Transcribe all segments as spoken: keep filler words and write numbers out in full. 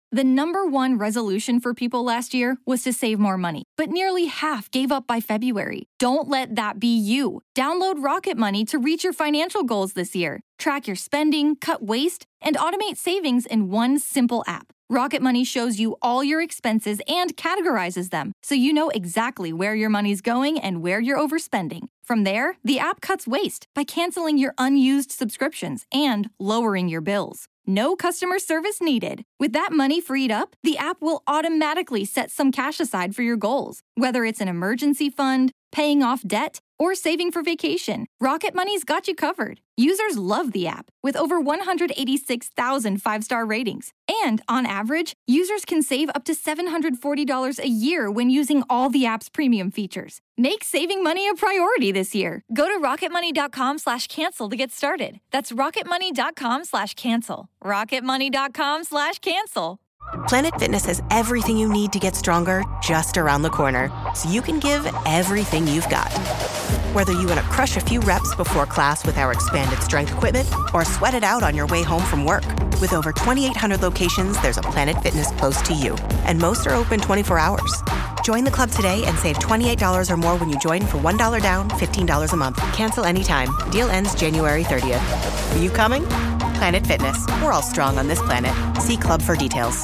The number one resolution for people last year was to save more money, but nearly half gave up by February. Don't let that be you. Download Rocket Money to reach your financial goals this year. Track your spending, cut waste, and automate savings in one simple app. Rocket Money shows you all your expenses and categorizes them, so you know exactly where your money's going and where you're overspending. From there, the app cuts waste by canceling your unused subscriptions and lowering your bills. No customer service needed. With that money freed up, the app will automatically set some cash aside for your goals, whether it's an emergency fund, paying off debt, or saving for vacation. Rocket Money's got you covered. Users love the app, with over one hundred eighty-six thousand five-star ratings. And on average, users can save up to seven hundred forty dollars a year when using all the app's premium features. Make saving money a priority this year. Go to rocketmoney.com slash cancel to get started. That's rocketmoney.com slash cancel. rocketmoney.com slash cancel. Planet Fitness has everything you need to get stronger just around the corner, so you can give everything you've got. Whether you want to crush a few reps before class with our expanded strength equipment or sweat it out on your way home from work. With over twenty-eight hundred locations, there's a Planet Fitness close to you. And most are open twenty-four hours. Join the club today and save twenty-eight dollars or more when you join for one dollar down, fifteen dollars a month. Cancel anytime. Deal ends January thirtieth. Are you coming? Planet Fitness. We're all strong on this planet. See club for details.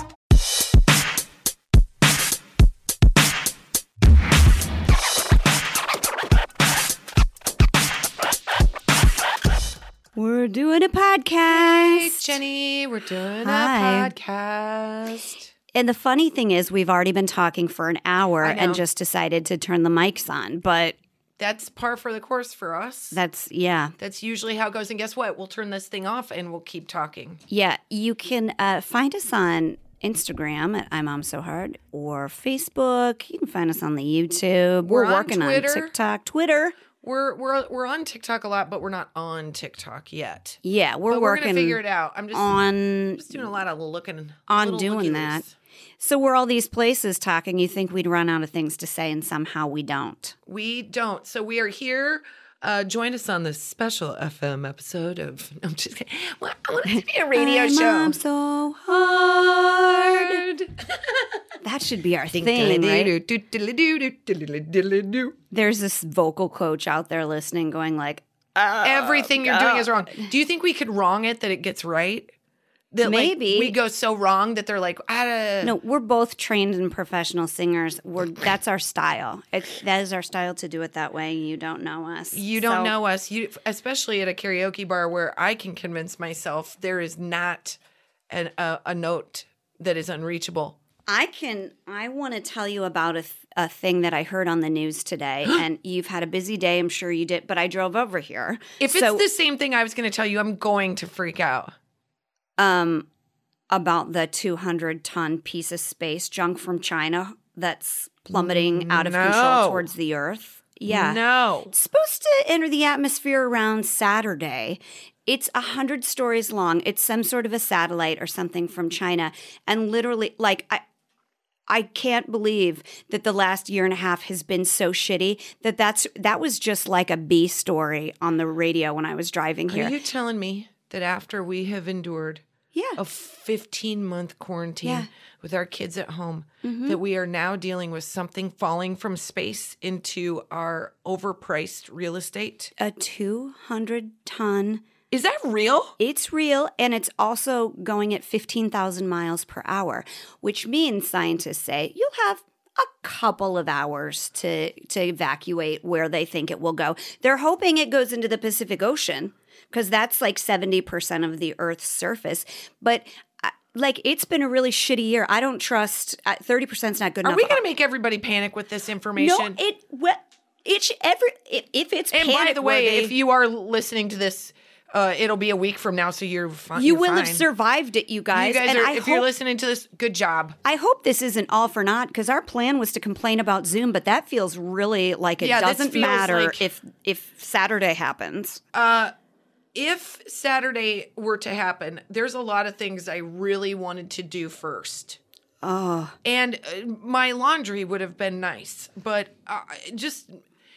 We're doing a podcast. Hey, Jenny, we're doing Hi. a podcast. And the funny thing is, we've already been talking for an hour I know. and just decided to turn the mics on. But That's par for the course for us. that's, yeah. That's usually how it goes. And guess what? We'll turn this thing off and we'll keep talking. Yeah, you can uh, find us on Instagram at I'm Mom So Hard or Facebook. You can find us on the YouTube. We're We're, on working Twitter. on TikTok, Twitter. We're we're we're on TikTok a lot, but we're not on TikTok yet. Yeah, we're but we're working gonna figure it out. I'm just on just doing a lot of looking on little doing looky-loos. that. So we're all these places talking. You think we'd run out of things to say, and somehow we don't. We don't. So we are here. Uh, join us on this special F M episode of. I'm just kidding. Well, I want it to be a radio I'm show. Mom So Hard. That should be our thing, right? There's this vocal coach out there listening going like, oh, Everything you're doing God. is wrong. Do you think we could wrong it that it gets right? That Maybe. like, we go so wrong that they're like, ah, No, we're both trained and professional singers. We're That's our style. It's, that is our style to do it that way. You don't know us. you don't So- know us. You, especially at a karaoke bar where I can convince myself there is not an, a, a note that is unreachable. I can. I want to tell you about a, th- a thing that I heard on the news today, and you've had a busy day. I'm sure you did, but I drove over here. If So, it's the same thing I was going to tell you, I'm going to freak out. um, about the two hundred ton piece of space junk from China that's plummeting out of No. control towards the Earth. Yeah, No. it's supposed to enter the atmosphere around Saturday. It's a hundred stories long. It's some sort of a satellite or something from China, and literally, like I. I can't believe that the last year and a half has been so shitty that that's that was just like a B story on the radio when I was driving here. Are you telling me that after we have endured yeah. a fifteen-month quarantine Yeah. with our kids at home, Mm-hmm. that we are now dealing with something falling from space into our overpriced real estate? A two hundred ton. Is that real? It's real, and it's also going at fifteen thousand miles per hour, which means scientists say you'll have a couple of hours to, to evacuate where they think it will go. They're hoping it goes into the Pacific Ocean because that's like seventy percent of the Earth's surface. But uh, like, it's been a really shitty year. I don't trust uh, thirty percent is not good Are enough. we going to make everybody panic with this information? No, it well, it's every if, if it's and by the way, panic-worthy, if you are listening to this, uh, it'll be a week from now, so you're fine. you you're will have fine. survived it, you guys. You guys and are, I if hope, you're listening to this, good job. I hope this isn't all for naught because our plan was to complain about Zoom, but that feels really like it Yeah, this doesn't feels matter like- if if Saturday happens. Uh, if Saturday were to happen, there's a lot of things I really wanted to do first. Oh, And uh, my laundry would have been nice, but uh, just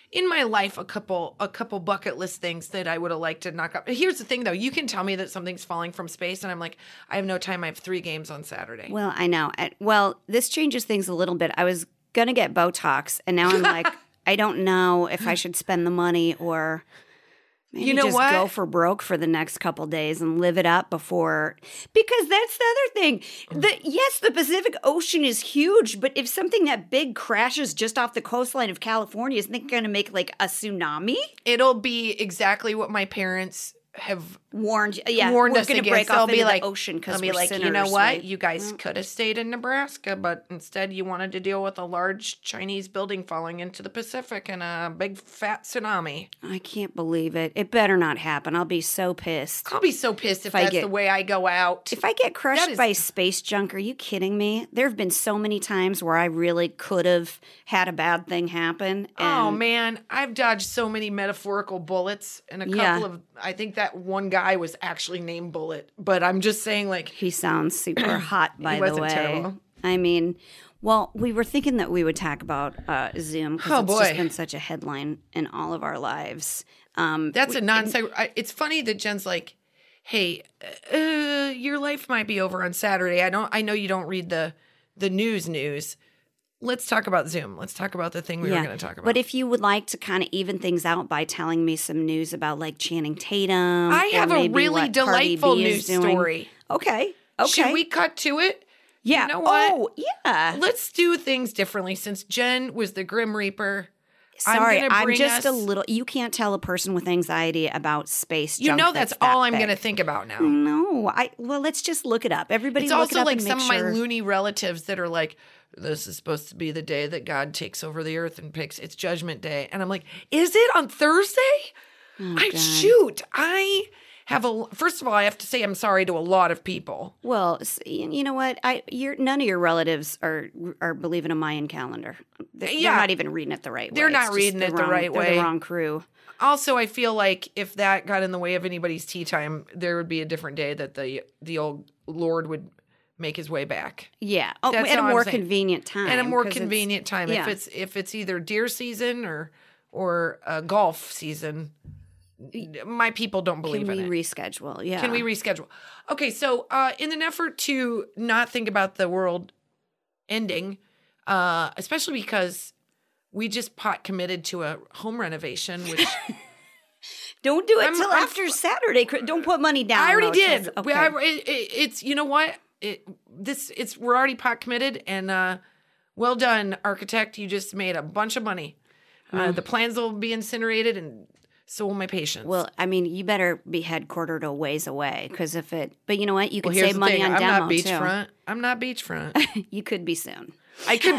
in my life a couple a couple bucket list things that I would have liked to knock up. Here's the thing, though. You can tell me that something's falling from space, and I'm like, I have no time. I have three games on Saturday. Well, I know. I, well, this changes things a little bit. I was going to get Botox, and now I'm like, I don't know if I should spend the money or maybe you know just what? go for broke for the next couple days and live it up before. Because that's the other thing. The, yes, the Pacific Ocean is huge, but if something that big crashes just off the coastline of California, isn't it going to make like a tsunami? It'll be exactly what my parents have Warned, yeah, warned we're us going to against. break They'll off be into like, the ocean because I'll be we're like, sinners, you know what? right? You guys could have stayed in Nebraska, but instead you wanted to deal with a large Chinese building falling into the Pacific and a big fat tsunami. I can't believe it. It better not happen. I'll be so pissed. I'll be so pissed if, If I that's get- the way I go out. If I get crushed That is- by space junk, are you kidding me? There have been so many times where I really could have had a bad thing happen. Oh and- man, I've dodged so many metaphorical bullets, and a couple Yeah. of I think that one guy was actually named Bullet, but I'm just saying, like, He sounds super hot, by He the wasn't way. terrible. I mean, well, we were thinking that we would talk about uh, Zoom because Oh, it's just boy. been such a headline in all of our lives. Um, that's a non sequitur. It's funny that Jen's like, "Hey, uh, your life might be over on Saturday. I don't. I know you don't read the the news news. Let's talk about Zoom. Let's talk about the thing we were going to talk about." But if you would like to kind of even things out by telling me some news about like Channing Tatum, I or have a maybe really what Cardi delightful B is news doing. story. Okay. Okay. Should we cut to it? Yeah. You know what? Oh, yeah. Let's do things differently since Jen was the Grim Reaper. Sorry, gonna I'm, bring just us- a little. You can't tell a person with anxiety about space. You junk know that's, that all I'm big. going to think about now. No, I. Well, let's just look it up. Everybody, It's look also it up like and some make of my sure. loony relatives that are like, this is supposed to be the day that God takes over the earth and picks. It's Judgment Day. And I'm like, is it on Thursday? Oh, I God. shoot. I have a, first of all, I have to say I'm sorry to a lot of people. Well, s- y- you know what? I you're none of your relatives are are believing a Mayan calendar. They're, Yeah. they're not even reading it the right way. They're It's not just reading it the wrong- right they're way. The wrong crew. Also, I feel like if that got in the way of anybody's tea time, there would be a different day that the the old Lord would make his way back. Yeah. Oh, That's at a how I'm more saying. convenient time. At a more 'cause it's- convenient time. yeah. If it's if it's either deer season or or uh, golf season, my people don't believe Can we in it. reschedule? Yeah. Can we reschedule? Okay, so uh, in an effort to not think about the world ending, uh, especially because we just pot committed to a home renovation, which Don't do it I'm- till I'm after f- Saturday. Chris. Don't put money down. I already though, till- did. Okay. We- I- it- it- it's you know what it, this it's we're already pot committed, and uh, well done, architect. You just made a bunch of money. Uh, the plans will be incinerated, and so will my patients. Well, I mean, you better be headquartered a ways away because if it. But you know what? You Well, can here's save the money thing. on I'm demo not too. beachfront. I'm not beachfront. You could be soon. I could.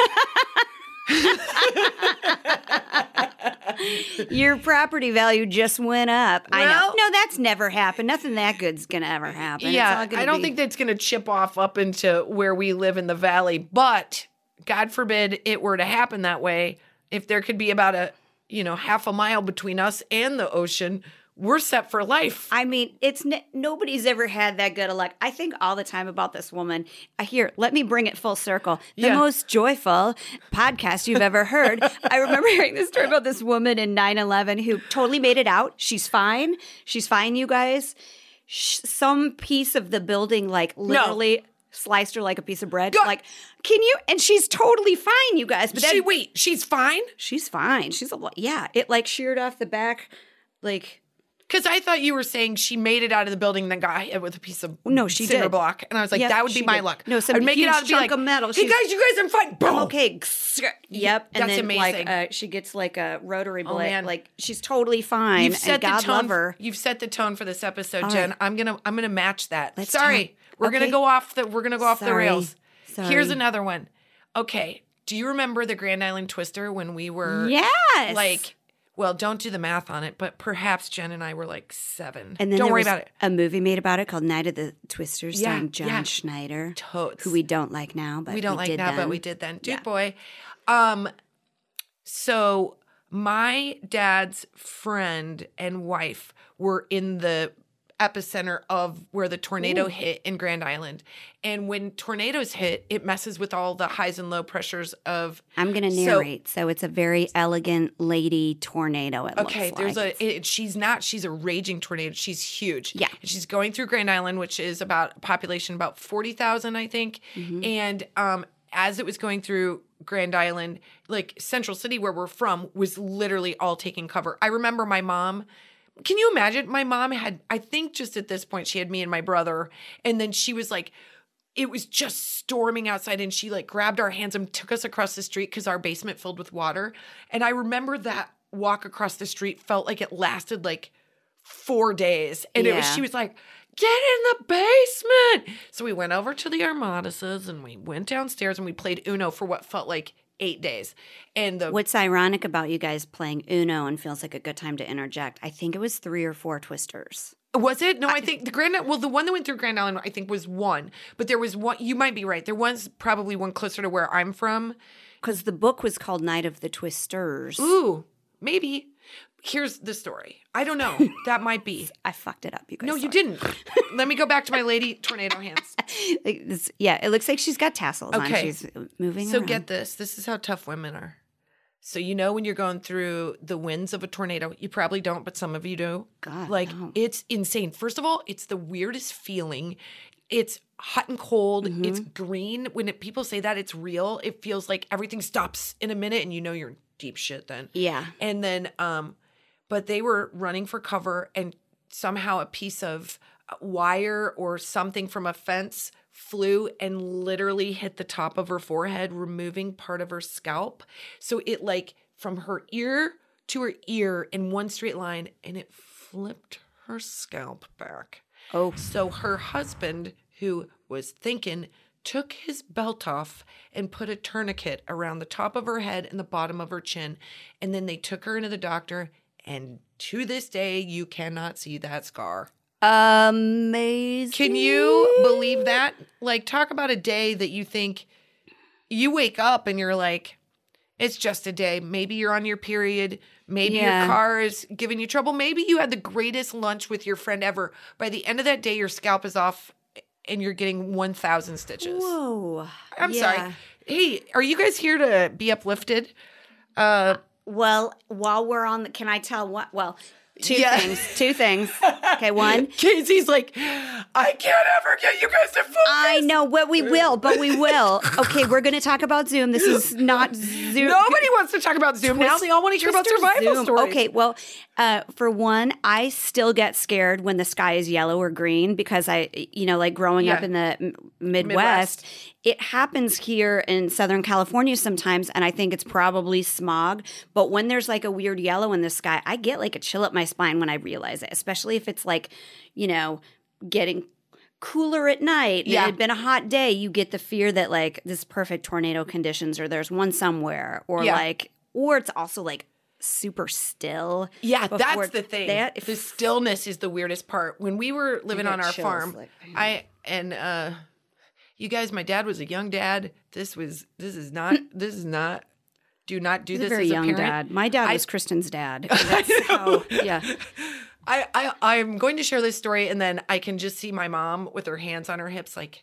Your property value just went up. I know. Well- No, that's never happened. Nothing that good's gonna ever happen. It's Yeah, all gonna I don't be- think that's going to chip off up into where we live in the valley. But God forbid it were to happen that way. If there could be about a, you know, half a mile between us and the ocean, we're set for life. I mean, it's n- nobody's ever had that good of luck. I think all the time about this woman. I hear, let me bring it full circle. The Yeah. most joyful podcast you've ever heard. I remember hearing this story about this woman in nine eleven who totally made it out. She's fine. She's fine, you guys. Sh- some piece of the building, like literally sliced her like a piece of bread. God. Like, can you? And she's totally fine, you guys. But then, she wait, she's fine? she's fine. She's a lo- yeah. It like sheared off the back, like. Because I thought you were saying she made it out of the building and then got hit with a piece of No, she cinder did. block. And I was like, Yep, that would be she my did. luck. No, some I'd make it huge out and be chunk like, of metal. hey She's- guys, you guys, I'm fine. Boom. Okay. Yep. And That's then amazing. like uh, she gets like a rotary Oh, blade. man. Like she's totally fine. You've set and God the tone. love her. You've set the tone for this episode, All Jen. right. I'm gonna I'm gonna match that. Let's Sorry, talk. we're Okay. gonna go off the we're gonna go off the Sorry. rails. Sorry. Here's another one. Okay, do you remember the Grand Island Twister when we were Yes. like? Well, don't do the math on it, but perhaps Jen and I were like seven. And then don't there worry was about it. a movie made about it called Night of the Twisters, Yeah, starring John yeah. Schneider, Totes. who we don't like now, but we don't like did now, then. but we did then. Dude Yeah. boy. Um, so my dad's friend and wife were in the epicenter of where the tornado Ooh. hit in Grand Island. And when tornadoes hit, it messes with all the highs and low pressures of. I'm going to narrate. So, so it's a very elegant lady tornado. It okay, looks there's like. a. It, she's not. She's a raging tornado. She's huge. Yeah. And she's going through Grand Island, which is about population about forty thousand, I think. Mm-hmm. And um, as it was going through Grand Island, like Central City, where we're from, was literally all taking cover. I remember my mom. Can you imagine? My mom had, I think just at this point, she had me and my brother. And then she was like, it was just storming outside. And she like grabbed our hands and took us across the street because our basement filled with water. And I remember that walk across the street felt like it lasted like four days. And it was, Yeah. she was like, get in the basement. So we went over to the Armadases and we went downstairs and we played Uno for what felt like eight days. And the What's ironic about you guys playing Uno and feels like a good time to interject, I think it was three or four twisters. Was it? No, I think the Grand well, the one that went through Grand Island, I think was one. But there was one, you might be right. There was probably one closer to where I'm from. Because the book was called Night of the Twisters. Ooh, maybe. Here's the story. I don't know. That might be. I fucked it up, you guys. No, you sorry. didn't. Let me go back to my lady tornado hands. Like this, yeah, it looks like she's got tassels on. Okay. She's moving So around. get this. This is how tough women are. So you know when you're going through the winds of a tornado, you probably don't, but some of you do. God, like no. it's insane. First of all, it's the weirdest feeling. It's hot and cold. Mm-hmm. It's green. When it, people say that it's real, it feels like everything stops in a minute and you know you're in deep shit then. Yeah. And then, um, but they were running for cover and somehow a piece of wire or something from a fence flew and literally hit the top of her forehead, removing part of her scalp. So it like from her ear to her ear in one straight line, and it flipped her scalp back. Oh. So her husband, who was thinking, took his belt off and put a tourniquet around the top of her head and the bottom of her chin. And then they took her into the doctor. And to this day, you cannot see that scar. Amazing. Can you believe that? Like, talk about a day that you think you wake up and you're like, it's just a day. Maybe you're on your period. Maybe Yeah. your car is giving you trouble. Maybe you had the greatest lunch with your friend ever. By the end of that day, your scalp is off and you're getting one thousand stitches. Whoa. I'm Yeah. sorry. Hey, are you guys here to be uplifted? Uh, Well, while we're on the, can I tell what? Well, two Yeah. things. Two things. Okay, one. Casey's like, I can't ever get you guys to focus. I know, but we will, but we will. Okay, we're going to talk about Zoom. This is not Zoom. Nobody wants to talk about Zoom now. They all want to hear about Twister survival Zoom. stories. Okay, well, uh, for one, I still get scared when the sky is yellow or green because I, you know, like growing up Yeah. in the m- Midwest, Midwest. it happens here in Southern California sometimes, and I think it's probably smog. But when there's like a weird yellow in the sky, I get like a chill up my spine when I realize it, especially if it's like, you know, getting cooler at night. Yeah. It had been a hot day. You get the fear that like this perfect tornado conditions or there's one somewhere or Yeah. like, or it's also like super still. Yeah, before that's the thing. that- the stillness is the weirdest part. When we were living get on our chills, farm, like- I and uh you guys, my dad was a young dad. This was this is not this is not do not do He's this a very as a young parent. dad. My dad I- was Kristen's dad. That's how, yeah. I, I I'm going to share this story and then I can just see my mom with her hands on her hips like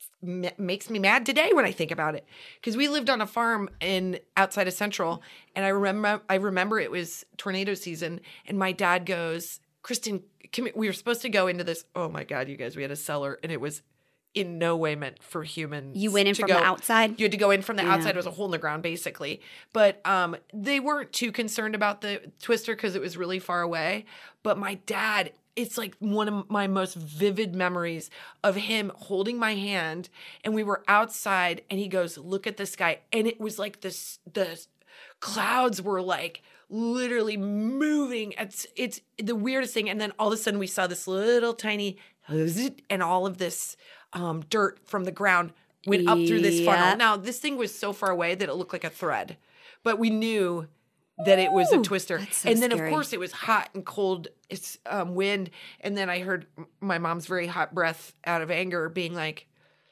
it makes me mad today when I think about it because we lived on a farm in outside of Central and I remember I remember it was tornado season and my dad goes, Kristen, come here. We were supposed to go into this. Oh my God, you guys, we had a cellar and it was in no way meant for humans. You went in to from go. the outside? You had to go in from the Yeah. outside. It was a hole in the ground, basically. But um, they weren't too concerned about the twister because it was really far away. But my dad, it's like one of my most vivid memories of him holding my hand. And we were outside and he goes, look at the sky. And it was like this, the clouds were like literally moving. It's, it's the weirdest thing. And then all of a sudden we saw this little tiny, and all of this um, dirt from the ground went up through this funnel. Yeah. Now, this thing was so far away that it looked like a thread, but we knew that it was a twister. that's so and then, scary. of course, it was hot and cold. It's um, wind. And then I heard my mom's very hot breath out of anger being like,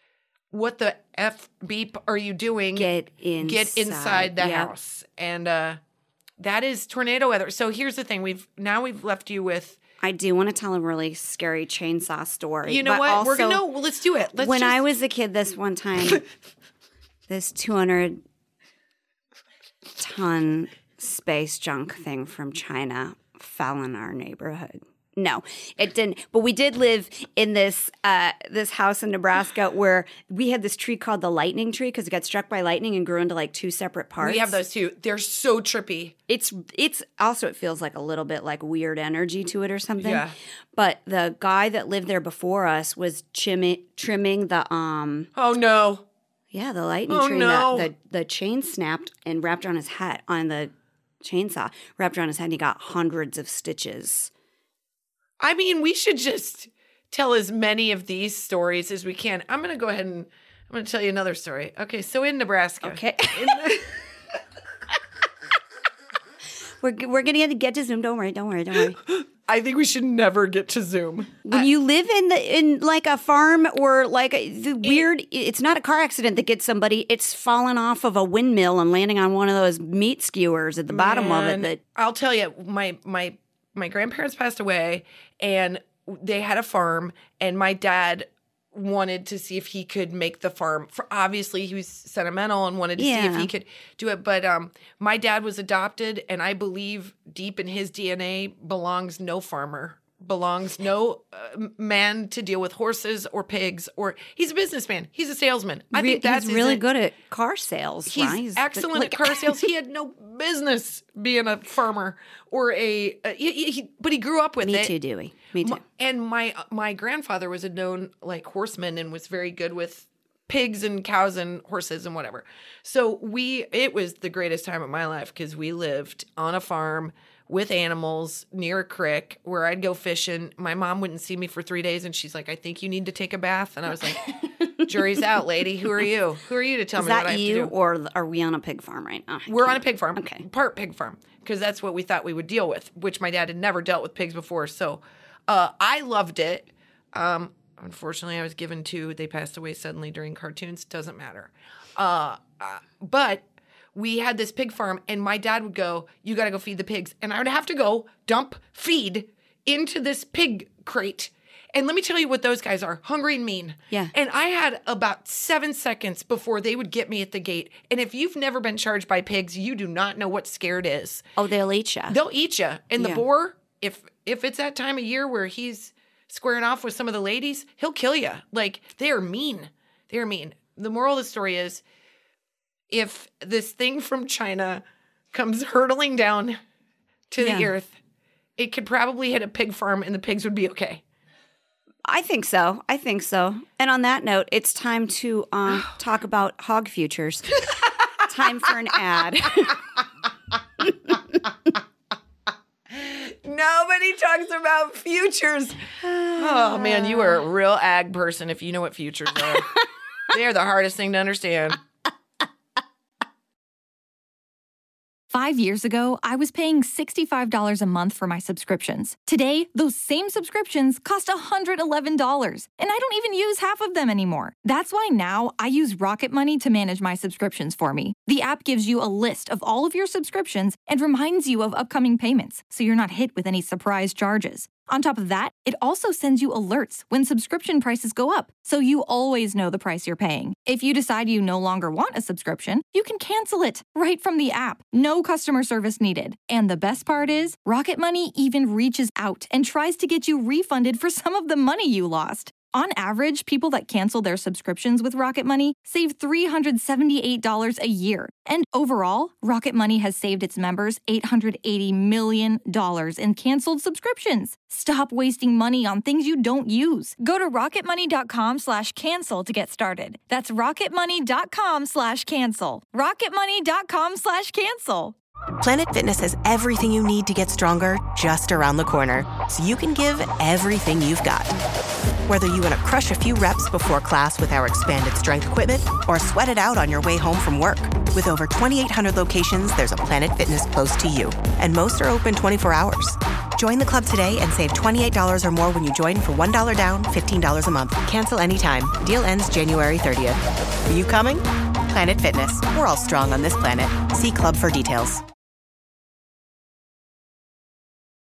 what the F beep are you doing? Get inside. Get inside the Yep. house. And uh, that is tornado weather. So here's the thing. We've now we've left you with I do want to tell a really scary chainsaw story. You know but what? Also, We're gonna no, well, let's do it. Let's when just... I was a kid, this one time, this two hundred ton space junk thing from China fell in our neighborhood. No, it didn't. But we did live in this uh, this house in Nebraska where we had this tree called the lightning tree because it got struck by lightning and grew into like two separate parts. We have those too. They're so trippy. It's it's also it feels like a little bit like weird energy to it or something. Yeah. But the guy that lived there before us was chimmi- trimming the um Oh no. yeah the lightning Oh, tree. no. The, the the chain snapped and wrapped around his head on the chainsaw wrapped around his head. And he got hundreds of stitches. I mean, we should just tell as many of these stories as we can. I'm going to go ahead and I'm going to tell you another story. Okay, so in Nebraska. Okay. In the- we're we're gonna get to Zoom. Don't worry. Don't worry. Don't worry. I think we should never get to Zoom. When you live in the in like a farm or like a, the weird, it's not a car accident that gets somebody. It's falling off of a windmill and landing on one of those meat skewers at the bottom of it. Man, That I'll tell you, my my my grandparents passed away, and they had a farm, and my dad wanted to see if he could make the farm. For obviously, he was sentimental and wanted to see if Yeah. he could do it. But um, my dad was adopted, and I believe deep in his D N A belongs no farmer, belongs no uh, man to deal with horses or pigs. Or he's a businessman. He's a salesman. I Re- think that's he's really his- good at car sales. He's right? He's excellent like- at car sales. He had no business being a farmer or a, uh, he, he, he- but he grew up with Me it. too, Dewey. Me too. My- and my my grandfather was a known like horseman and was very good with pigs and cows and horses and whatever. So we, it was the greatest time of my life because we lived on a farm with animals near a creek where I'd go fishing. My mom wouldn't see me for three days and she's like, I think you need to take a bath. And I was like, jury's out, lady. Who are you? Who are you to tell Is me what that I have to you, do? or are we on a pig farm right now? We're on a pig farm. Okay. Part pig farm. Because that's what we thought we would deal with, which my dad had never dealt with pigs before. So uh, I loved it. Um, unfortunately, I was given two. They passed away suddenly during cartoons. Doesn't matter. Uh, uh, but we had this pig farm, and my dad would go, you got to go feed the pigs. And I would have to go dump feed into this pig crate. And let me tell you what those guys are, hungry and mean. Yeah. And I had about seven seconds before they would get me at the gate. And if you've never been charged by pigs, you do not know what scared is. Oh, they'll eat you. They'll eat you. And the Yeah. boar, if if it's that time of year where he's squaring off with some of the ladies, he'll kill you. Like, they are mean. They are mean. The moral of the story is, if this thing from China comes hurtling down to Yeah. the earth, it could probably hit a pig farm and the pigs would be okay. I think so. I think so. And on that note, it's time to um, talk about hog futures. Time for an ad. Nobody talks about futures. Oh, man, you are a real ag person if you know what futures are. They are the hardest thing to understand. Five years ago, I was paying sixty-five dollars a month for my subscriptions. Today, those same subscriptions cost one hundred eleven dollars, and I don't even use half of them anymore. That's why now I use Rocket Money to manage my subscriptions for me. The app gives you a list of all of your subscriptions and reminds you of upcoming payments, so you're not hit with any surprise charges. On top of that, it also sends you alerts when subscription prices go up, so you always know the price you're paying. If you decide you no longer want a subscription, you can cancel it right from the app. No customer service needed. And the best part is, Rocket Money even reaches out and tries to get you refunded for some of the money you lost. On average, people that cancel their subscriptions with Rocket Money save three hundred seventy-eight dollars a year. And overall, Rocket Money has saved its members eight hundred eighty million dollars in canceled subscriptions. Stop wasting money on things you don't use. Go to rocketmoney.com slash cancel to get started. That's rocketmoney.com slash cancel. rocketmoney.com slash cancel. Planet Fitness has everything you need to get stronger just around the corner, so you can give everything you've got. Whether you want to crush a few reps before class with our expanded strength equipment or sweat it out on your way home from work. With over twenty-eight hundred locations, there's a Planet Fitness close to you, and most are open twenty-four hours. Join the club today and save twenty-eight dollars or more when you join for one dollar down, fifteen dollars a month. Cancel anytime. Deal ends January thirtieth. Are you coming? Planet Fitness. We're all strong on this planet. See club for details.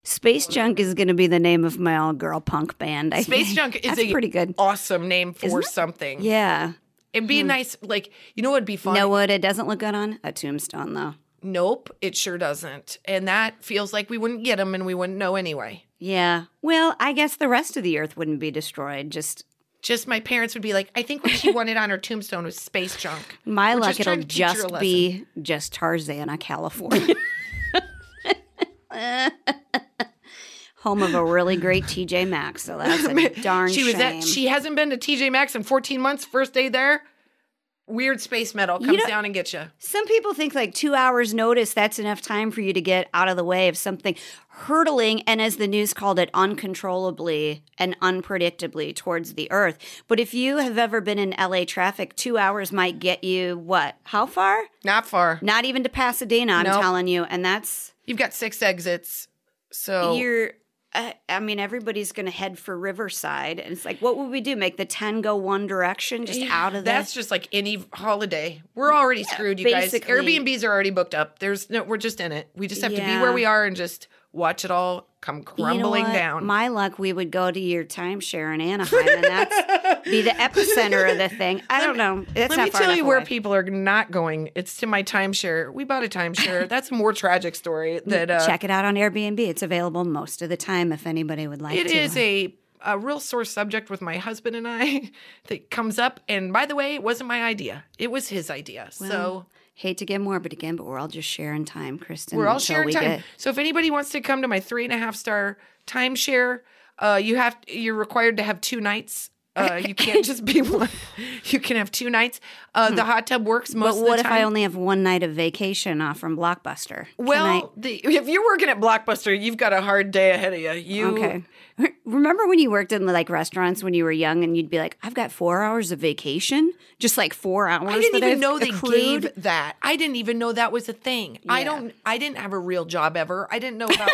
Space Junk is going to be the name of my all-girl punk band. I Space think. Junk is That's a pretty good. awesome name for Isn't it? something. Yeah. It'd be nice, like, you know what would be fun? Know what it doesn't look good on? A tombstone, though. Nope, it sure doesn't. And that feels like we wouldn't get them and we wouldn't know anyway. Yeah. Well, I guess the rest of the earth wouldn't be destroyed. Just Just my parents would be like, I think what she wanted on her tombstone was space junk. my We're luck, just trying it'll to teach her a just lesson. be just Tarzana, California. Home of a really great T J Maxx, so that's a darn she was shame. at, she hasn't been to T J Maxx in fourteen months. First day there, weird space metal comes know- down and gets you. Some people think like two hours notice, that's enough time for you to get out of the way of something hurtling, and as the news called it, uncontrollably and unpredictably towards the earth. But if you have ever been in L A traffic, two hours might get you what? How far? Not far. Not even to Pasadena, I'm Nope. telling you. And that's, You've got six exits. So you're, uh, I mean, everybody's going to head for Riverside. And it's like, what would we do? Make the ten go one direction, just out of the... that's just like any holiday. We're already screwed, you guys. basically. Airbnbs are already booked up. There's no, we're just in it. We just have to be Yeah. where we are and just watch it all come You know crumbling what? down. My luck, we would go to your timeshare in Anaheim, and that's be the epicenter of the thing. I don't know. It's Let not me far tell enough you where away. people are not going. It's to my timeshare. We bought a timeshare. That's a more tragic story. That uh, Check it out on Airbnb. It's available most of the time if anybody would like It to. is a a real sore subject with my husband and I that comes up. And by the way, it wasn't my idea. It was his idea. so Hate to get morbid again, but we're all just sharing time, Kristen. we're all until sharing we time. get- So if anybody wants to come to my three and a half star timeshare, uh, you have you're required to have two nights. Uh, you can't just be one. You can have two nights. Uh, the hot tub works most But of what the if time. I only have one night of vacation off from Blockbuster? Can well, the, if you're working at Blockbuster, you've got a hard day ahead of you. You I, okay. Remember when you worked in like restaurants when you were young and you'd be like, I've got four hours of vacation? Just like four hours I didn't that even I've know they accrued? gave that. I didn't even know that was a thing. I Yeah. don't. I didn't have a real job ever. I didn't know about.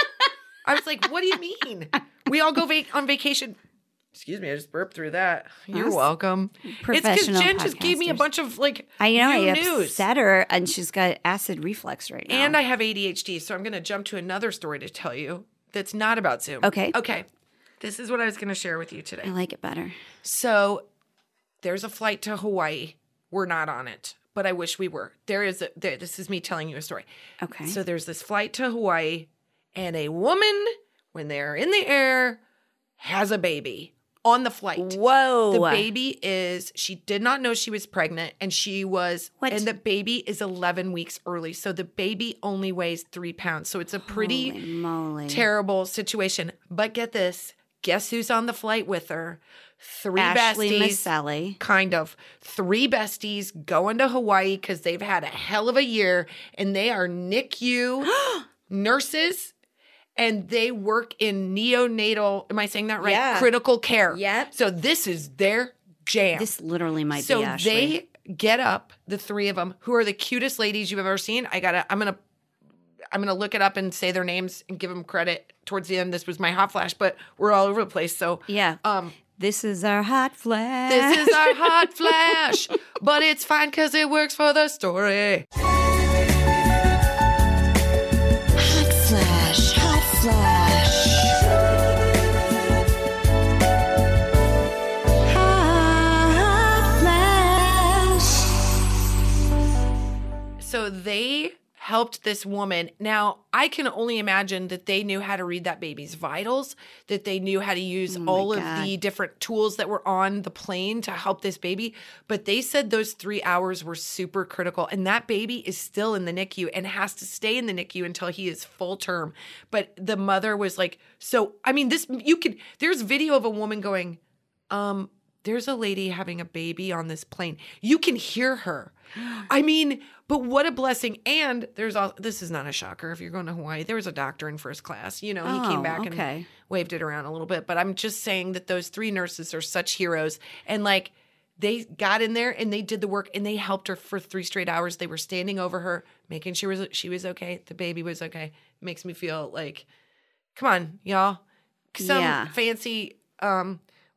I was like, "What do you mean? We all go vac- on vacation." Excuse me, I just burped through that. You're Us welcome. It's because professional Jen just gave me a podcasters. bunch of like I know, new I news, upset her and she's got acid reflux right now. and I have A D H D, so I'm going to jump to another story to tell you that's not about Zoom. Okay. Okay. This is what I was going to share with you today. I like it better. So there's a flight to Hawaii. We're not on it, but I wish we were. There is a, there, this is me telling you a story. Okay. So there's this flight to Hawaii, and a woman, when they're in the air, has a baby on the flight. Whoa. The baby is, she did not know she was pregnant, and she was, What? and the baby is eleven weeks early. So the baby only weighs three pounds. So it's a pretty Holy moly. terrible situation. But get this, guess who's on the flight with her? Three Ashley besties. Maselli. Kind of. Three besties going to Hawaii because they've had a hell of a year, and they are N I C U nurses, and they work in neonatal, am I saying that right? Yeah. Critical care. Yep. So this is their jam. This literally might so be Ashley. they get up, the three of them, who are the cutest ladies you've ever seen. I gotta, I'm gonna, I'm gonna look it up and say their names and give them credit towards the end. This was my hot flash, but we're all over the place. So Yeah. um, This is our hot flash. this is our hot flash, but it's fine because it works for the story. hot flash. Hot flash. Hot flash. So they helped this woman. Now, I can only imagine that they knew how to read that baby's vitals, that they knew how to use Oh my all of God. the different tools that were on the plane to help this baby. But they said those three hours were super critical. And that baby is still in the N I C U and has to stay in the N I C U until he is full term. But the mother was like, so, I mean, this, you could, there's video of a woman going, um, there's a lady having a baby on this plane. You can hear her. I mean, but what a blessing. And there's all, this is not a shocker. If you're going to Hawaii, there was a doctor in first class. You know, he Oh, came back okay. and waved it around a little bit. But I'm just saying that those three nurses are such heroes. And like, they got in there and they did the work and they helped her for three straight hours. They were standing over her, making sure was, she was okay. The baby was okay. It makes me feel like, come on, y'all. Some Yeah. fancy, um,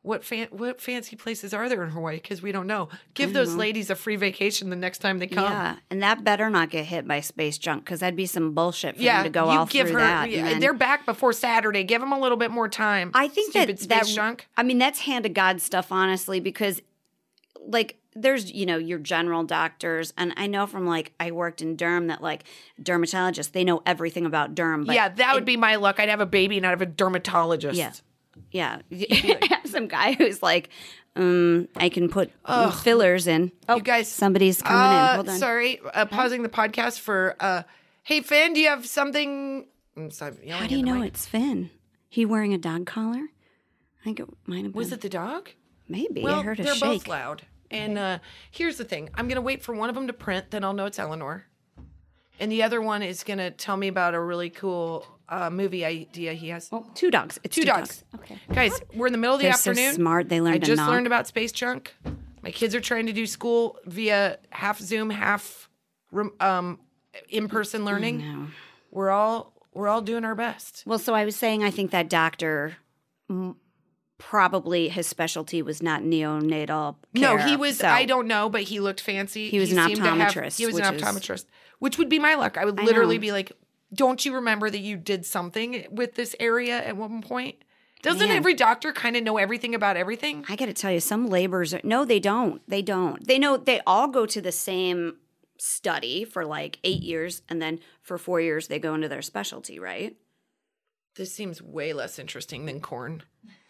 What fan- what fancy places are there in Hawaii? Because we don't know. Give those ladies a free vacation the next time they come. Yeah, and that better not get hit by space junk because that'd be some bullshit for Yeah, them to go you all give through her. that. yeah, and then- they're back before Saturday. Give them a little bit more time. I think Stupid that space that junk. I mean, that's hand of God stuff, honestly, because like there's you know your general doctors, and I know from like I worked in derm that like dermatologists they know everything about derm. But Yeah, that would be my luck. I'd have a baby and I'd have a dermatologist. Yeah. Yeah, some guy who's like, um, I can put fillers in. Oh, You guys- somebody's coming Uh, in. Hold on. Sorry, uh, pausing the podcast for. Uh, hey, Finn, do you have something? I'm sorry, yelling How do you in the know mic. it's Finn? He wearing a dog collar? I think it might have been. Was it the dog? Maybe Well, I heard a they're shake. both loud. And uh, here's the thing: I'm gonna wait for one of them to print, then I'll know it's Eleanor, and the other one is gonna tell me about a really cool uh, movie idea he has. Oh, two dogs. It's Two dogs. Okay. Guys, we're in the middle of the They're so afternoon. smart, they learned I to just knock. learned about space junk. My kids are trying to do school via half Zoom, half rem- um, in-person learning. No. We're all we're all doing our best. Well, so I was saying, I think that doctor mm, probably his specialty was not neonatal No, care, he was. so- I don't know, but he looked fancy. He was an seemed to have- optometrist, he was an which is- optometrist, which would be my luck. I would I literally know. be like, "Don't you remember that you did something with this area at one point?" Doesn't Man. every doctor kind of know everything about everything? I got to tell you, some laborers are, no, they don't. They don't. They know they all go to the same study for like eight years, and then for four years they go into their specialty, right? This seems way less interesting than corn.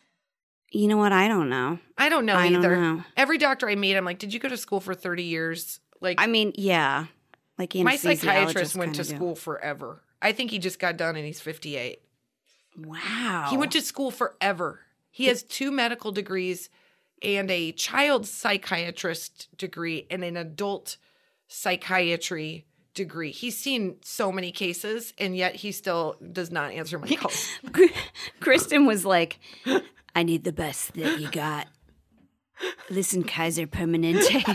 You know what? I don't know. I don't know I don't either. know. Every doctor I meet, I'm like, "Did you go to school for thirty years?" Like, I mean, yeah, like my psychiatrist anesthesiologists went to kinda do. school forever. I think he just got done and he's fifty-eight. Wow, He went to school forever. He has two medical degrees and a child psychiatrist degree and an adult psychiatry degree. He's seen so many cases, and yet he still does not answer my calls. Kristen was like, I need the best that you got. Listen, Kaiser Permanente.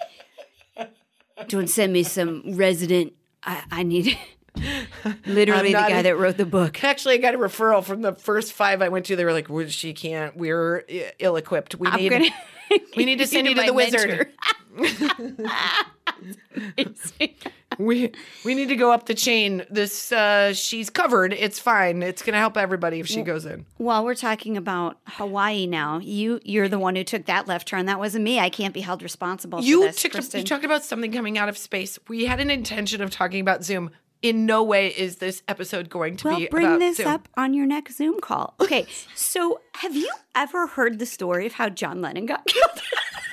Don't send me some resident. I, I need literally I'm the not guy a- that wrote the book. Actually, I got a referral from the first five I went to. They were like, well, "She can't. We're i- ill-equipped. We I'm need. gonna we need to send you to my the wizard. mentor. we we need to go up the chain. This uh, she's covered. It's fine. It's gonna help everybody if she goes in. While we're talking about Hawaii now, you you're the one who took that left turn. That wasn't me. I can't be held responsible You for this. took, Kristen. you talked about something coming out of space. We had an intention of talking about Zoom. In no way is this episode going to Well, be bring about this Zoom. up on your next Zoom call. Okay, so have you ever heard the story of how John Lennon got killed?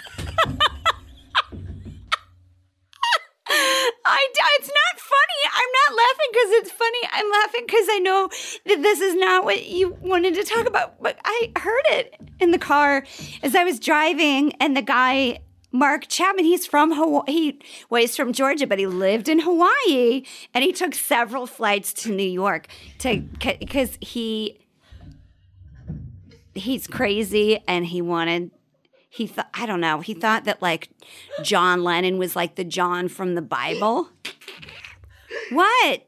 I, it's not funny. I'm not laughing because it's funny. I'm laughing because I know that this is not what you wanted to talk about. But I heard it in the car as I was driving, and the guy, Mark Chapman, he's from Hawaii. He, well, he's from Georgia, but he lived in Hawaii, and he took several flights to New York to because he he's crazy and he wanted. He thought, I don't know, he thought that like John Lennon was like the John from the Bible. What?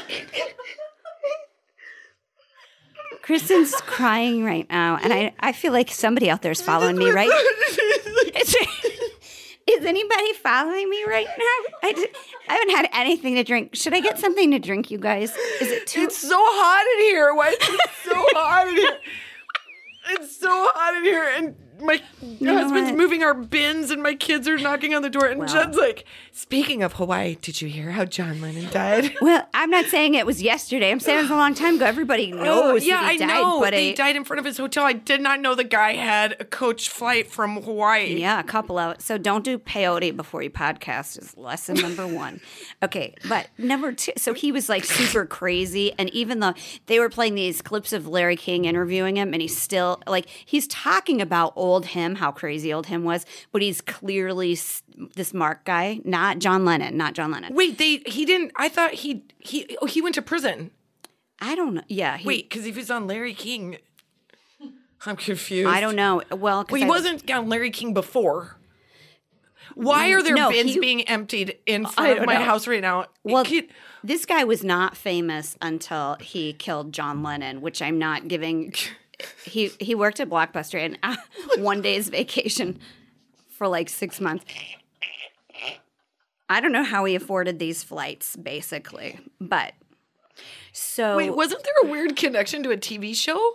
Kristen's crying right now, and I, I feel like somebody out there is following me, right? Is, is anybody following me right now? I, just, I haven't had anything to drink. Should I get something to drink, you guys? Is it too... It's so hot in here. Why is it so hot in here? It's so hot in here, and my know husband's what? moving our bins, and my kids are knocking on the door. And Well. Jen's like, "Speaking of Hawaii, did you hear how John Lennon died?" Well, I'm not saying it was yesterday. I'm saying it was a long time ago. Everybody knows Oh, yeah, that he I died. know. But They I, died in front of his hotel. I did not know the guy had a coach flight from Hawaii. Yeah, a couple of. So don't do peyote before you podcast is lesson number one. Okay, but number two. So he was like super crazy, and even though they were playing these clips of Larry King interviewing him, and he's still like he's talking about old him, how crazy old him was, but he's clearly s- this Mark guy, not John Lennon, not John Lennon. Wait, they he didn't. I thought he he oh, he went to prison. I don't know. Yeah, he, Wait, because if he's on Larry King, I'm confused. I don't know. Well, 'cause Well, he I- wasn't on Larry King before. Why are there No, bins he- being emptied in I front of don't my know. house right now? Well, Kid- this guy was not famous until he killed John Lennon, which I'm not giving he he worked at Blockbuster and uh, one day's vacation for like six months. I don't know how he afforded these flights, basically, but so Wait, wasn't there a weird connection to a T V show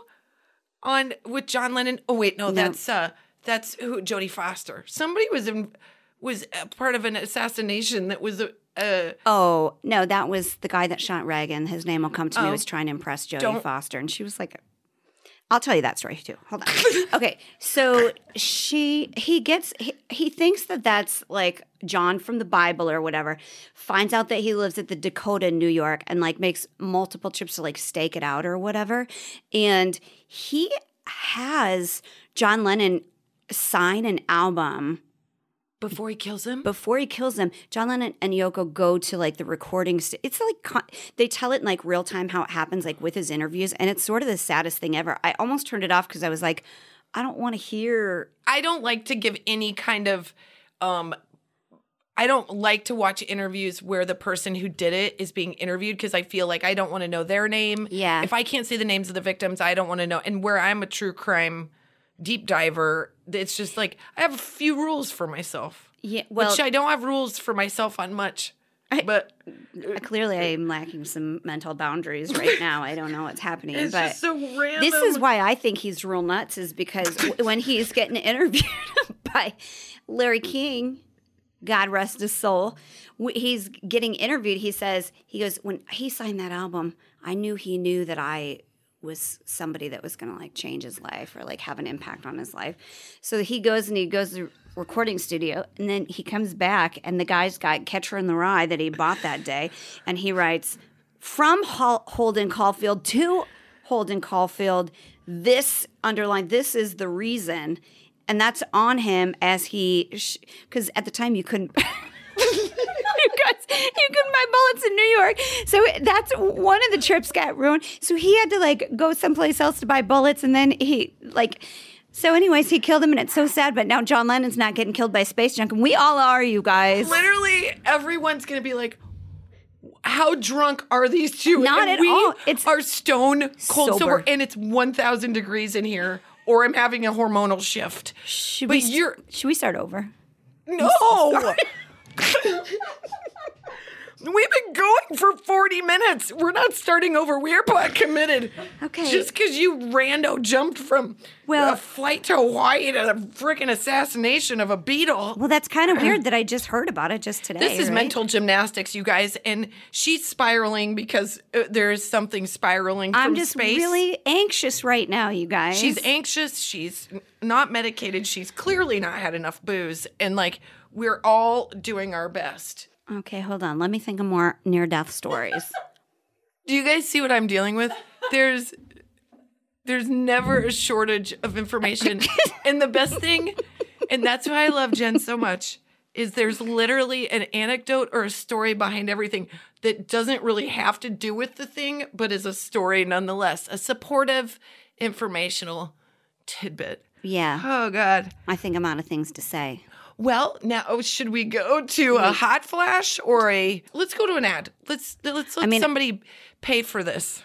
on with John Lennon? Oh wait, no, No. that's uh, that's who Jodie Foster. Somebody was in was a part of an assassination that was a. Uh, oh no, that was the guy that shot Reagan. His name will come to me. Oh. Was trying to impress Jodie Don't- Foster, and she was like, I'll tell you that story too. Hold on. Okay, so she he gets he, he thinks that that's like John from the Bible or whatever. Finds out that he lives at the Dakota in New York and like makes multiple trips to like stake it out or whatever. And he has John Lennon sign an album before he kills him. before he kills him. John Lennon and Yoko go to like the recording. St- it's like con- they tell it in like real time how it happens, like with his interviews, and it's sort of the saddest thing ever. I almost turned it off because I was like, I don't want to hear. I don't like to give any kind of. Um, I don't like to watch interviews where the person who did it is being interviewed because I feel like I don't want to know their name. Yeah. If I can't see the names of the victims, I don't want to know. And where I'm a true crime deep diver, it's just like I have a few rules for myself. Yeah, well, which I don't have rules for myself on much. But clearly I'm lacking some mental boundaries right now. I don't know what's happening, it's but just so random. this is why I think he's real nuts. Is because w- when he's getting interviewed by Larry King, God rest his soul, w- he's getting interviewed. He says, he goes, when he signed that album, I knew he knew that I was somebody that was going to like change his life or like have an impact on his life. So he goes and he goes to the recording studio, and then he comes back and the guy's got Catcher in the Rye that he bought that day. And he writes, from Hol- Holden Caulfield to Holden Caulfield, this underlined, this is the reason. And that's on him as he, because sh- at the time you couldn't. You guys, you couldn't buy bullets in New York. So that's one of the trips got ruined. So he had to like go someplace else to buy bullets. And then he like, so anyways, he killed him and it's so sad. But now John Lennon's not getting killed by space junk. And we all are, you guys. Literally, everyone's going to be like, how drunk are these two? Not and at we all. It's are stone cold sober. sober. And it's one thousand degrees in here, or I'm having a hormonal shift. should but we, you're should we start over? no. We've been going for forty minutes. We're not starting over. We're not committed. Okay. Just because you rando jumped from Well- a flight to Hawaii to the freaking assassination of a beetle. Well, that's kind of weird that I just heard about it just today. This is right? mental gymnastics, you guys, and she's spiraling because uh, there is something spiraling from I'm just space. really anxious right now, you guys. She's anxious. She's n- not medicated. She's clearly not had enough booze, and like we're all doing our best. Okay, hold on. Let me think of more near-death stories. Do you guys see what I'm dealing with? There's there's never a shortage of information. And the best thing, and that's why I love Jen so much, is there's literally an anecdote or a story behind everything that doesn't really have to do with the thing, but is a story nonetheless. A supportive, informational tidbit. Yeah, Oh, God. I think I'm out of things to say. Well, now should we go to a hot flash or a? Let's go to an ad. Let's let's let I mean- somebody pay for this.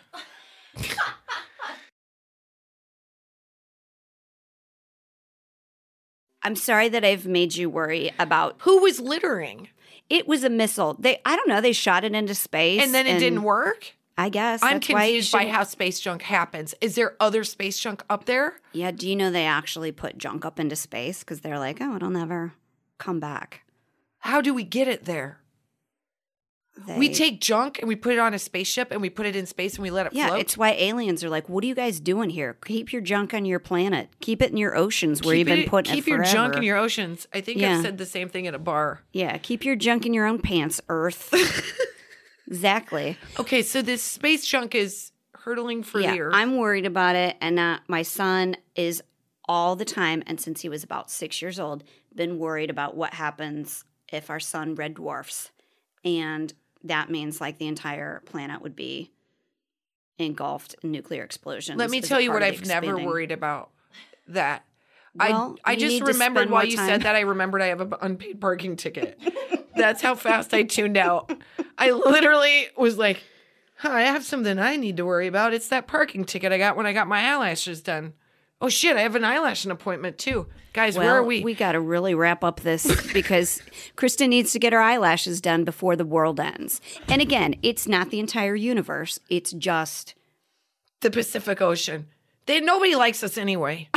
I'm sorry that I've made you worry about. Who was littering? It was a missile. They, I don't know. They shot it into space, And then it didn't work? I guess I'm that's why you confused by shouldn't- how space junk happens. Is there other space junk up there? Yeah, do you know they actually put junk up into space because they're like, oh, it'll never come back. How do we get it there? They, We take junk and we put it on a spaceship and we put it in space and we let it yeah. float? It's why aliens are like, what are you guys doing here? Keep your junk on your planet. Keep it in your oceans where Keep you've been it- putting Keep it your forever. junk in your oceans. I think Yeah. I've said the same thing at a bar. Yeah, keep your junk in your own pants, Earth. Exactly. Okay, so this space junk is hurtling for yeah, the earth. I'm worried about it, and uh, my son is all the time, and since he was about six years old, been worried about what happens if our sun red dwarfs, and that means like the entire planet would be engulfed in nuclear explosions. Let me as a tell you part what of the I've never expanding- worried about. That. Well, I I you just need to remembered spend while more you time- said that, I remembered I have an unpaid parking ticket. That's how fast I tuned out. I literally was like, Huh, I have something I need to worry about. It's that parking ticket I got when I got my eyelashes done. Oh, shit, I have an eyelash appointment, too. Guys, well, where are we? We got to really wrap up this because Kristen needs to get her eyelashes done before the world ends. And again, it's not the entire universe. It's just the Pacific Ocean. They, nobody likes us anyway.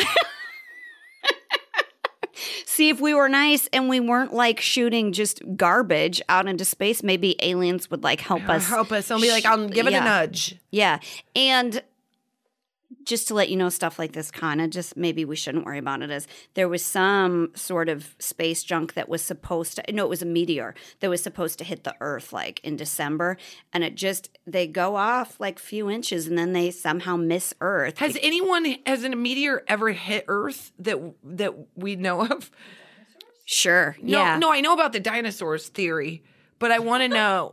See, if we were nice and we weren't like shooting just garbage out into space, maybe aliens would like help us. Help us. They'll be like, I'll give it yeah. a nudge. Yeah. And just to let you know, stuff like this kind of just maybe we shouldn't worry about it, as there was some sort of space junk that was supposed to, no, it was a meteor that was supposed to hit the Earth like in December. And it just, they go off like a few inches and then they somehow miss Earth. Has anyone, has a meteor ever hit Earth that that we know of? Sure. No, yeah. No, I know about the dinosaurs theory, but I want to know.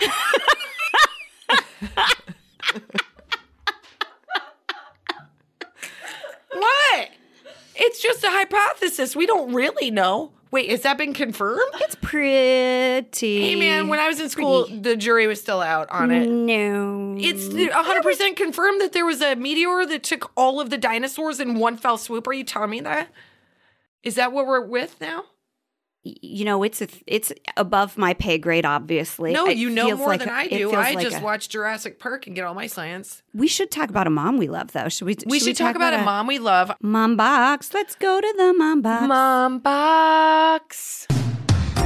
What? It's just a hypothesis. We don't really know. Wait, has that been confirmed? It's pretty. Hey, man, when I was in school, pretty. The jury was still out on it. No. It's one hundred percent confirmed that there was a meteor that took all of the dinosaurs in one fell swoop. Are you telling me that? Is that what we're with now? You know, it's a, it's above my pay grade, obviously. No, it you know more like, than I do. I like just a, watch Jurassic Park and get all my science. We should talk about a mom we love, though. Should we? We should, should we talk, talk about, about a mom we love. Mom box. Let's go to the mom box. Mom box.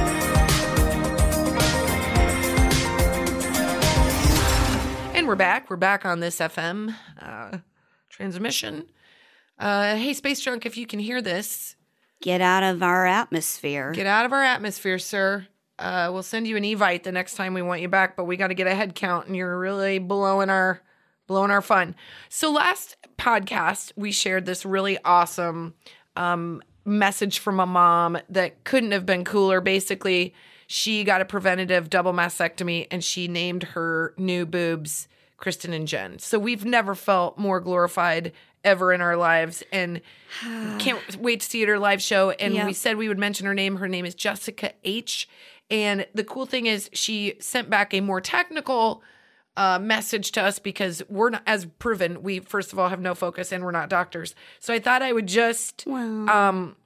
And we're back. We're back on this F M uh, transmission. Uh, hey, Space Junk, if you can hear this, get out of our atmosphere. Get out of our atmosphere, sir. Uh, we'll send you an Evite the next time we want you back, but we got to get a head count, and you're really blowing our blowing our fun. So last podcast, we shared this really awesome um, message from a mom that couldn't have been cooler. Basically, she got a preventative double mastectomy, and she named her new boobs Kristen and Jen. So we've never felt more glorified ever in our lives, and can't wait to see her live show. And yep. we said we would mention her name. Her name is Jessica H. And the cool thing is she sent back a more technical uh, message to us because we're not, as proven, we first of all have no focus and we're not doctors. So I thought I would just well. um,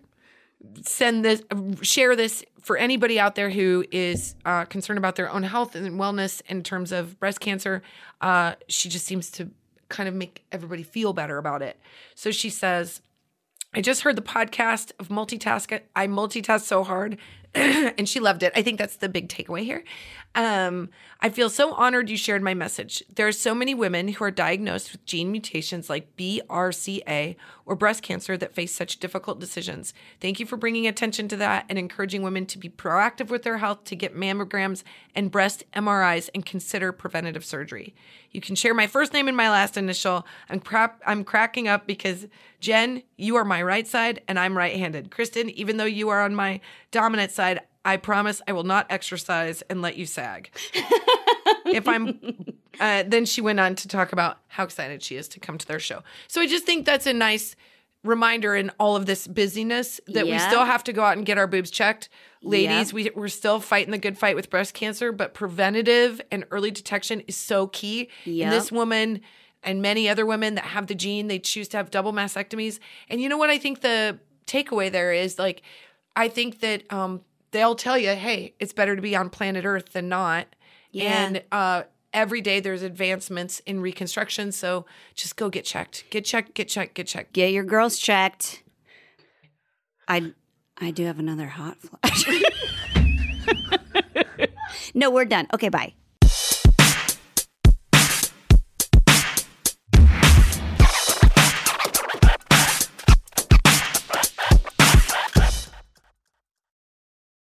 send this, share this for anybody out there who is uh, concerned about their own health and wellness in terms of breast cancer. Uh, she just seems to kind of make everybody feel better about it. So she says, I just heard the podcast of multitask. I multitask so hard. And she loved it. I think that's the big takeaway here. Um, I feel so honored you shared my message. There are so many women who are diagnosed with gene mutations like B R C A or breast cancer that face such difficult decisions. Thank you for bringing attention to that and encouraging women to be proactive with their health, to get mammograms and breast M R Is and consider preventative surgery. You can share my first name and my last initial. I'm crap. I'm cracking up because Jen, you are my right side and I'm right-handed. Kristen, even though you are on my dominant side, I promise I will not exercise and let you sag. If I'm, uh, then she went on to talk about how excited she is to come to their show. So I just think that's a nice reminder in all of this busyness that yeah. we still have to go out and get our boobs checked. Ladies, yeah. we, we're still fighting the good fight with breast cancer, but preventative and early detection is so key. Yep. And this woman and many other women that have the gene, they choose to have double mastectomies. And you know what I think the takeaway there is? Like, I think that um, they'll tell you, hey, it's better to be on planet Earth than not. Yeah. And uh, every day there's advancements in reconstruction. So just go get checked. Get checked, get checked, get checked. Get your girls checked. I I do have another hot flash. No, we're done. Okay, bye.